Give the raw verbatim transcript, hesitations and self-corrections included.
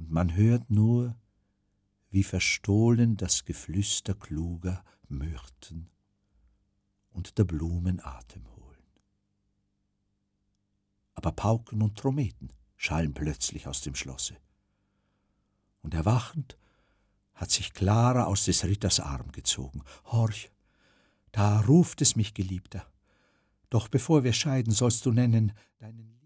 und man hört nur, wie verstohlen das Geflüster kluger Myrten und der Blumen Atem holen. Aber Pauken und Trommeten schallen plötzlich aus dem Schlosse. Und erwachend hat sich Clara aus des Ritters Arm gezogen. »Horch, da ruft es mich, Geliebter. Doch bevor wir scheiden, sollst du nennen deinen